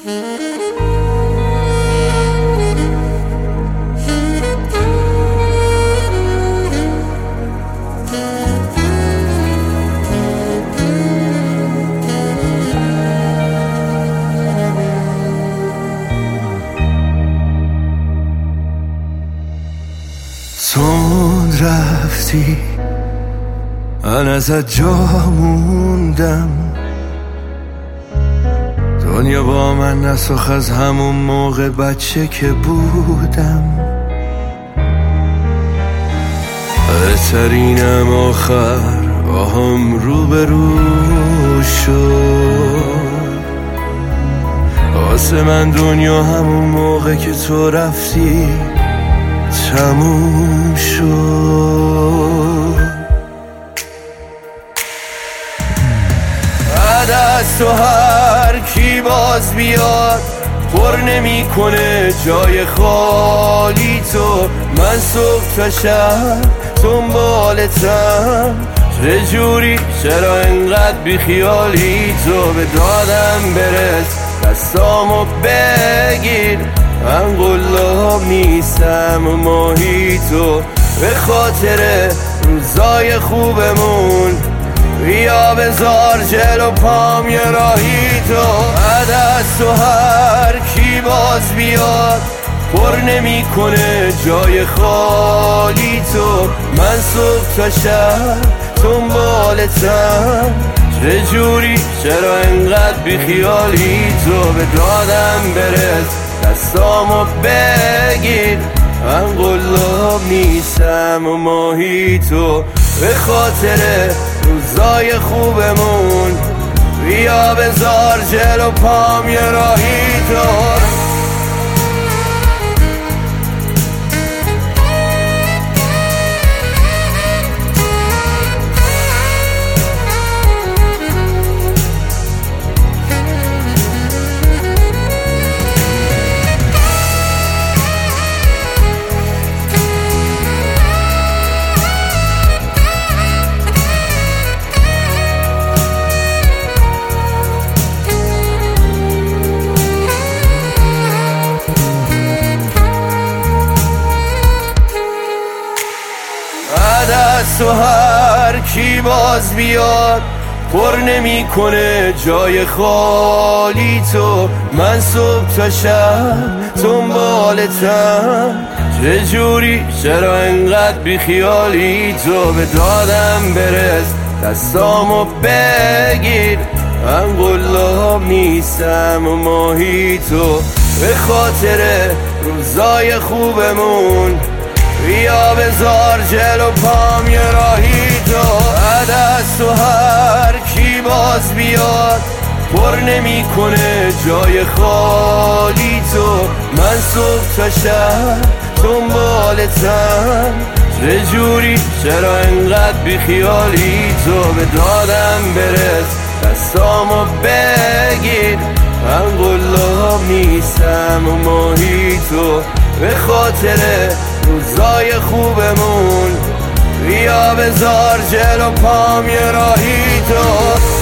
تون رفتی من ازت جا موندم، دنیا با من نساخت از همون موقع بچه که بودم. بهترینم آخر با هم روبرو شد. واسه من دنیا همون موقع که تو رفتی تموم شد. بعد از تو هر کی باز بیاد پر نمی کنه جای خالی تو. من صبح تا شب دنبالتم، چجوری چرا انقدر بیخیالی تو؟ به دادم برس دستامو بگیر، من قلاب نیستم و ماهیتو. به خاطر روزای خوبمون بیا بذار جلو پام یه راهی تو. بعد از تو هر کی باز بیاد پر نمی کنه جای خالی تو. من صبح تا شب دنبالتم، چجوری چرا انقدر بیخیالی تو؟ به دادم برس دستامو بگیر، من قلاب نیستم و ماهیتو. به خاطر روزای خوبمون بیا بذار جلو پام یه راهی تو. تو هر کی باز بیاد پر نمی کنه جای خالی تو. من صبح تا شب دنبالتم، چجوری چرا انقدر بیخیالی تو؟ به دادم برس دستامو بگیر، من قلاب نیستم و ماهیتو. به خاطر روزای خوبمون بیا بذار جلو پام یه راهی تو. بعد از تو هر کی باز بیاد پر نمی کنه جای خالی تو. من صبح تا شب دنبالتم، چجوری چرا انقدر بیخیالی تو؟ به دادم برس دستامو بگیر، من قلاب نیستم و ماهیتو. به خاطر روزای خوبمون بیا بذار جلو پام یه راهی تو.